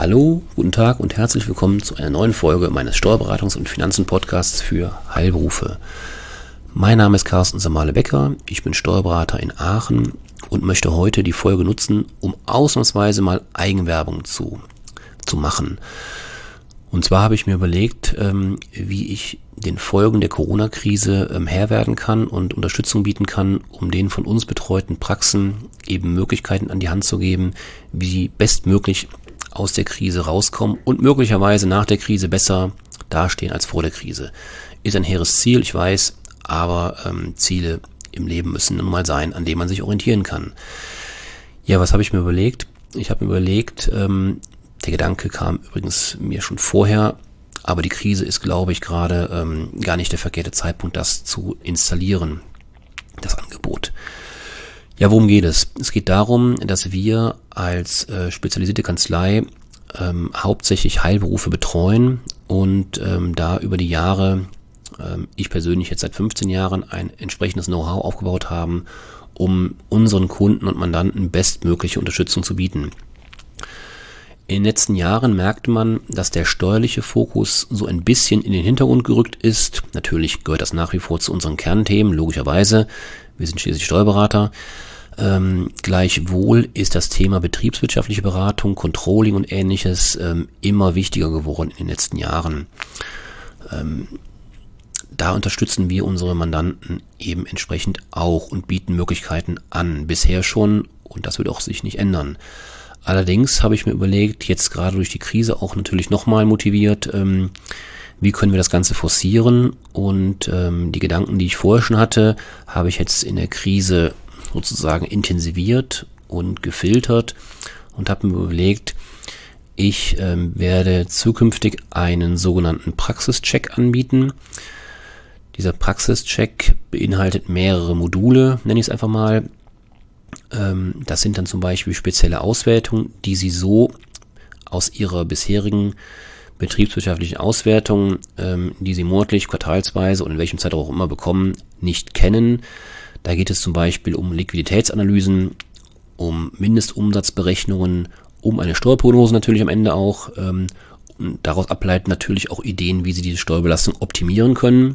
Hallo, guten Tag und herzlich willkommen zu einer neuen Folge meines Steuerberatungs- und Finanzen-Podcasts für Heilberufe. Mein Name ist Carsten Samale-Becker, ich bin Steuerberater in Aachen und möchte heute die Folge nutzen, um ausnahmsweise mal Eigenwerbung zu machen. Und zwar habe ich mir überlegt, wie ich den Folgen der Corona-Krise Herr werden kann und Unterstützung bieten kann, um den von uns betreuten Praxen eben Möglichkeiten an die Hand zu geben, wie sie bestmöglich aus der Krise rauskommen und möglicherweise nach der Krise besser dastehen als vor der Krise. Ist ein hehres Ziel, ich weiß, aber Ziele im Leben müssen nun mal sein, an denen man sich orientieren kann. Ja, was habe ich mir überlegt? Ich habe mir überlegt, der Gedanke kam übrigens mir schon vorher, aber die Krise ist, glaube ich, gerade gar nicht der verkehrte Zeitpunkt, das zu installieren, das Angebot. Ja, worum geht es? Es geht darum, dass wir als spezialisierte Kanzlei hauptsächlich Heilberufe betreuen und da über die Jahre, ich persönlich jetzt seit 15 Jahren, ein entsprechendes Know-how aufgebaut haben, um unseren Kunden und Mandanten bestmögliche Unterstützung zu bieten. In den letzten Jahren merkte man, dass der steuerliche Fokus so ein bisschen in den Hintergrund gerückt ist. Natürlich gehört das nach wie vor zu unseren Kernthemen, logischerweise. Wir sind schließlich Steuerberater. Gleichwohl ist das Thema betriebswirtschaftliche Beratung, Controlling und Ähnliches immer wichtiger geworden in den letzten Jahren. Da unterstützen wir unsere Mandanten eben entsprechend auch und bieten Möglichkeiten an. Bisher schon, und das wird auch sich nicht ändern. Allerdings habe ich mir überlegt, jetzt gerade durch die Krise auch natürlich nochmal motiviert, wie können wir das Ganze forcieren, und die Gedanken, die ich vorher schon hatte, habe ich jetzt in der Krise sozusagen intensiviert und gefiltert und habe mir überlegt, ich werde zukünftig einen sogenannten Praxischeck anbieten. Dieser Praxischeck beinhaltet mehrere Module, nenne ich es einfach mal. Das sind dann zum Beispiel spezielle Auswertungen, die Sie so aus Ihrer bisherigen betriebswirtschaftlichen Auswertung, die Sie monatlich, quartalsweise und in welchem Zeitraum auch immer bekommen, nicht kennen. Da geht es zum Beispiel um Liquiditätsanalysen, um Mindestumsatzberechnungen, um eine Steuerprognose natürlich am Ende auch, und daraus ableiten natürlich auch Ideen, wie Sie diese Steuerbelastung optimieren können.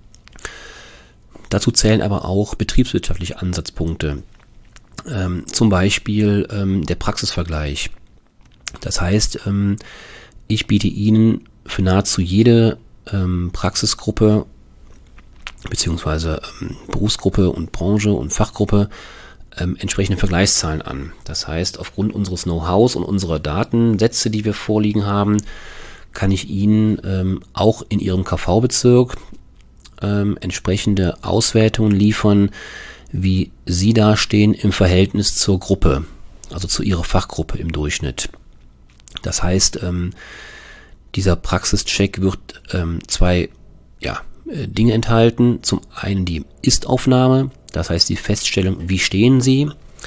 Dazu zählen aber auch betriebswirtschaftliche Ansatzpunkte. Zum Beispiel der Praxisvergleich. Das heißt, ich biete Ihnen für nahezu jede Praxisgruppe beziehungsweise Berufsgruppe und Branche und Fachgruppe entsprechende Vergleichszahlen an. Das heißt, aufgrund unseres Know-hows und unserer Datensätze, die wir vorliegen haben, kann ich Ihnen auch in Ihrem KV-Bezirk entsprechende Auswertungen liefern, wie Sie dastehen im Verhältnis zur Gruppe, also zu Ihrer Fachgruppe im Durchschnitt. Das heißt, dieser Praxischeck wird zwei Dinge enthalten. Zum einen die Ist-Aufnahme, das heißt die Feststellung, wie stehen Sie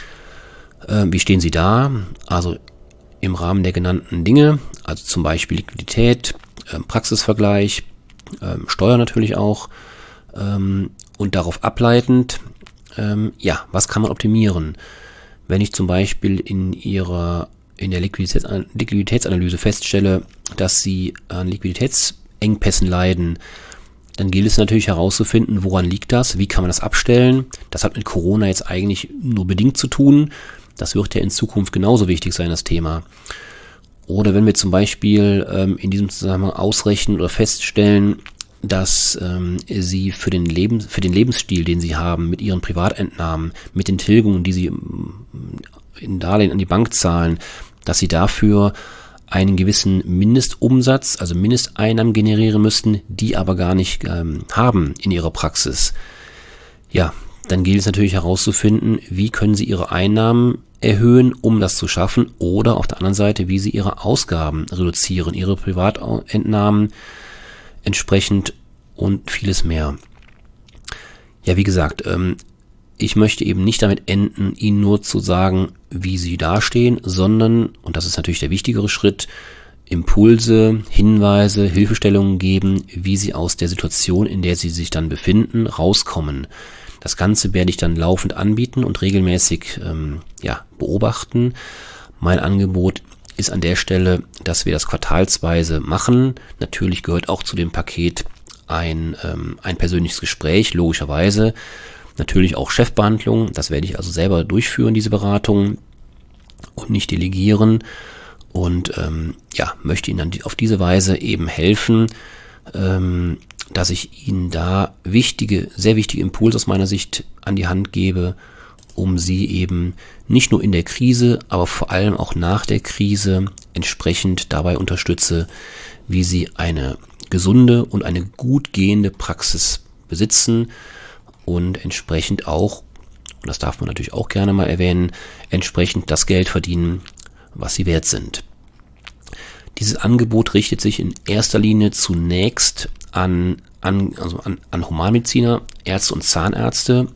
da, also im Rahmen der genannten Dinge, also zum Beispiel Liquidität, Praxisvergleich, Steuer natürlich auch, und darauf ableitend, was kann man optimieren? Wenn ich zum Beispiel in der Liquiditätsanalyse feststelle, dass Sie an Liquiditätsengpässen leiden, dann gilt es natürlich herauszufinden, woran liegt das, wie kann man das abstellen. Das hat mit Corona jetzt eigentlich nur bedingt zu tun. Das wird ja in Zukunft genauso wichtig sein, das Thema. Oder wenn wir zum Beispiel in diesem Zusammenhang ausrechnen oder feststellen, dass Sie für den Lebensstil, den Sie haben, mit Ihren Privatentnahmen, mit den Tilgungen, die Sie in Darlehen an die Bank zahlen, dass Sie dafür einen gewissen Mindestumsatz, also Mindesteinnahmen generieren müssten, die aber gar nicht haben in Ihrer Praxis. Ja, dann gilt es natürlich herauszufinden, wie können Sie Ihre Einnahmen erhöhen, um das zu schaffen, oder auf der anderen Seite, wie Sie Ihre Ausgaben reduzieren, Ihre Privatentnahmen entsprechend und vieles mehr. Ja, wie gesagt, ich möchte eben nicht damit enden, Ihnen nur zu sagen, wie Sie dastehen, sondern, und das ist natürlich der wichtigere Schritt, Impulse, Hinweise, Hilfestellungen geben, wie Sie aus der Situation, in der Sie sich dann befinden, rauskommen. Das Ganze werde ich dann laufend anbieten und regelmäßig beobachten. Mein Angebot ist an der Stelle, dass wir das quartalsweise machen. Natürlich gehört auch zu dem Paket ein persönliches Gespräch, logischerweise. Natürlich auch Chefbehandlung, das werde ich also selber durchführen, diese Beratung, und nicht delegieren. Und möchte Ihnen dann auf diese Weise eben helfen, dass ich Ihnen da sehr wichtige Impulse aus meiner Sicht an die Hand gebe, um Sie eben nicht nur in der Krise, aber vor allem auch nach der Krise entsprechend dabei unterstütze, wie Sie eine gesunde und eine gut gehende Praxis besitzen und entsprechend auch, und das darf man natürlich auch gerne mal erwähnen, entsprechend das Geld verdienen, was Sie wert sind. Dieses Angebot richtet sich in erster Linie zunächst an Humanmediziner, Ärzte und Zahnärzte.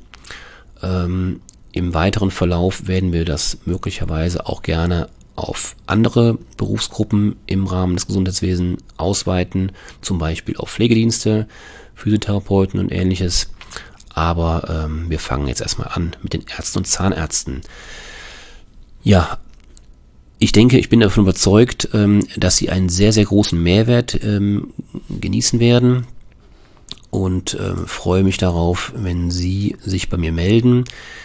Im weiteren Verlauf werden wir das möglicherweise auch gerne auf andere Berufsgruppen im Rahmen des Gesundheitswesens ausweiten, zum Beispiel auf Pflegedienste, Physiotherapeuten und ähnliches. Aber wir fangen jetzt erstmal an mit den Ärzten und Zahnärzten. Ja, ich bin davon überzeugt, dass Sie einen sehr, sehr großen Mehrwert genießen werden und freue mich darauf, wenn Sie sich bei mir melden.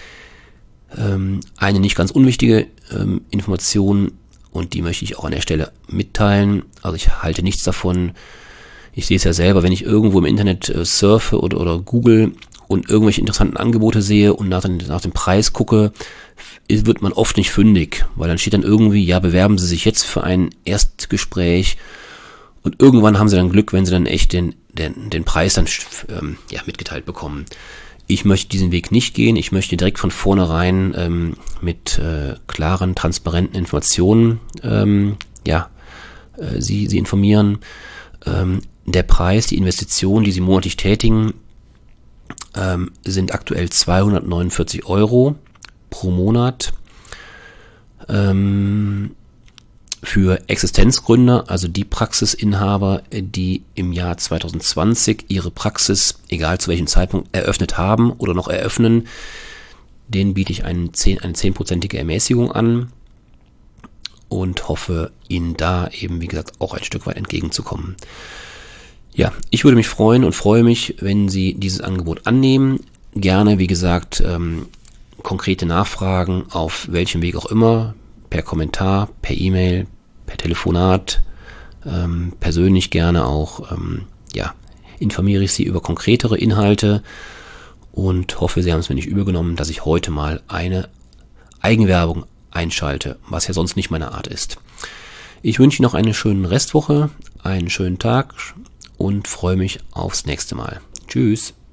Eine nicht ganz unwichtige Information, und die möchte ich auch an der Stelle mitteilen. Also ich halte nichts davon. Ich sehe es ja selber, wenn ich irgendwo im Internet surfe oder google und irgendwelche interessanten Angebote sehe und nach dem Preis gucke, wird man oft nicht fündig, weil dann steht dann irgendwie, ja, bewerben Sie sich jetzt für ein Erstgespräch, und irgendwann haben Sie dann Glück, wenn Sie dann echt den Preis dann mitgeteilt bekommen. Ich möchte diesen Weg nicht gehen. Ich möchte direkt von vornherein mit klaren, transparenten Informationen Sie informieren. Der Preis, die Investition, die Sie monatlich tätigen, sind aktuell 249 € pro Monat. Für Existenzgründer, also die Praxisinhaber, die im Jahr 2020 ihre Praxis, egal zu welchem Zeitpunkt, eröffnet haben oder noch eröffnen, denen biete ich eine 10%ige Ermäßigung an und hoffe, Ihnen da eben, wie gesagt, auch ein Stück weit entgegenzukommen. Ja, ich würde mich freuen und freue mich, wenn Sie dieses Angebot annehmen. Gerne, wie gesagt, konkrete Nachfragen auf welchem Weg auch immer, per Kommentar, per E-Mail, per Telefonat, persönlich gerne auch, informiere ich Sie über konkretere Inhalte und hoffe, Sie haben es mir nicht übergenommen, dass ich heute mal eine Eigenwerbung einschalte, was ja sonst nicht meine Art ist. Ich wünsche Ihnen noch eine schöne Restwoche, einen schönen Tag und freue mich aufs nächste Mal. Tschüss.